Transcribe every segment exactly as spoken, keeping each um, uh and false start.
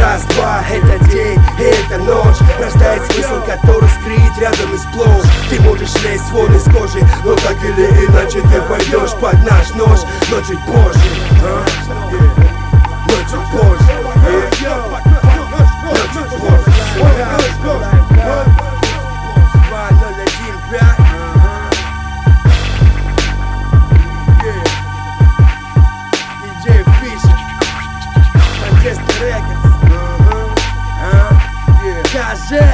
Раз-два, это день, и это ночь. Рождает смысл, который скрыт рядом и сплошь. Ты можешь лезть вон из кожи, но так или иначе ты пойдешь под наш нож. Но чуть позже, а? Но чуть позже, yeah. Но чуть позже. два ноль один пять. диджей Fisher, Manchester Records. Кажи,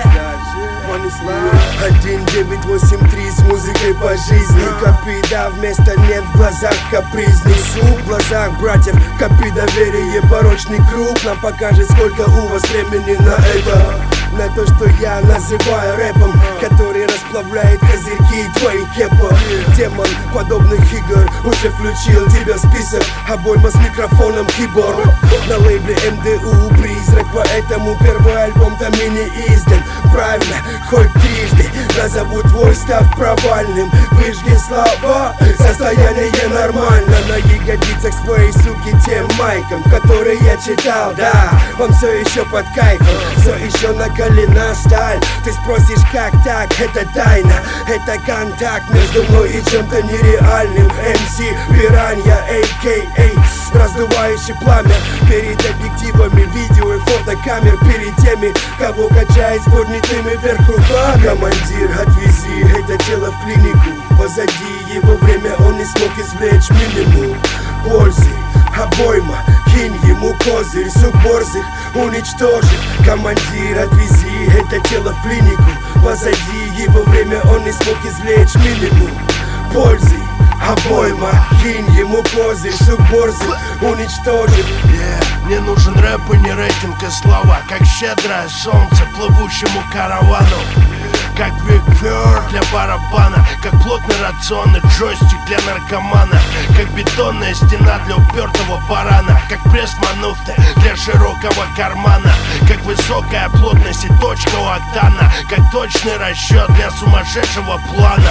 один девять восемь три с музыкой по жизни. Копида вместо нет в глазах капризный суп. В глазах братьев копи доверие, порочный круг. Нам покажет, сколько у вас времени на это. На то, что я называю рэпом, который расплавляет козырьки твоих кепов. Демон подобных игр уже включил тебя в список. Обойма с микрофоном киборг. На лейбле эм дэ у призрак, поэтому первый альбом там и не издан. Правильно, хоть трижды назову твой став провальным. Выжги слова, состояние нормально. На ягодицах своей суки тем майком, который я читал, да. Он все еще под кайфом, все еще накалена сталь. Ты спросишь, как так? Это тайна, это контакт между мной и чем-то нереальным. эм си Пиранья, а ка а раздувающий пламя перед объективами видео и фотокамер, перед теми, кого качает с поднятыми вверх руками. Командир, отвези это тело в клинику. Позади его время, он не смог извлечь минимум пользы. Обойма, кинь ему козырь, сук борзых уничтожит. Командир, отвези это тело в клинику. Позади его время, он не смог извлечь минимум пользы. Обойма, кинь ему козырь, сук борзых уничтожит. Yeah, мне нужен рэп и не рейтинг и слова, как щедрое солнце плывущему каравану. Как Биг Фёр для барабана, как плотный рацион и джойстик для наркомана, как бетонная стена для упертого барана, как пресс-мануфты для широкого кармана, как высокая плотность и точка у октана, как точный расчет для сумасшедшего плана.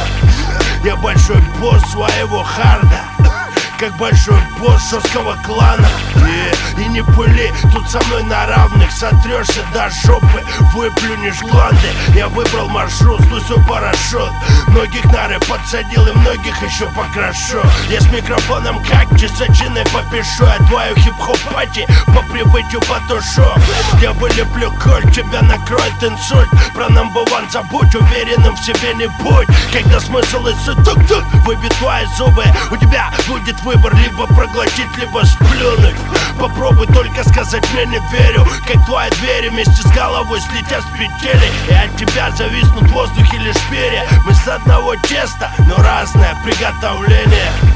Я большой босс своего харда, как большой босс жесткого клана. И, и не пыли, тут со мной на равных. Сотрешься до жопы, выплюнешь гланды. Я выбрал маршрут, слой свой парашют. Многих нары подсадил и многих еще покрашу. Я с микрофоном как часочиной попишу. Я твою хип-хоп пати по прибытию потушу. Я вылеплю коль, тебя накроет инсульт. Про number one забудь, уверенным в себе не будь. Когда смысл и суть тук-тук, выбит твои зубы. У тебя будет выбор, либо проглотить, либо сплюнуть. Попробуй только сказать, мне не верю. Как твои двери вместе с головой слетят с петель. И от тебя зависнут в воздухе лишь перья. Мы с одного теста, но разное приготовление.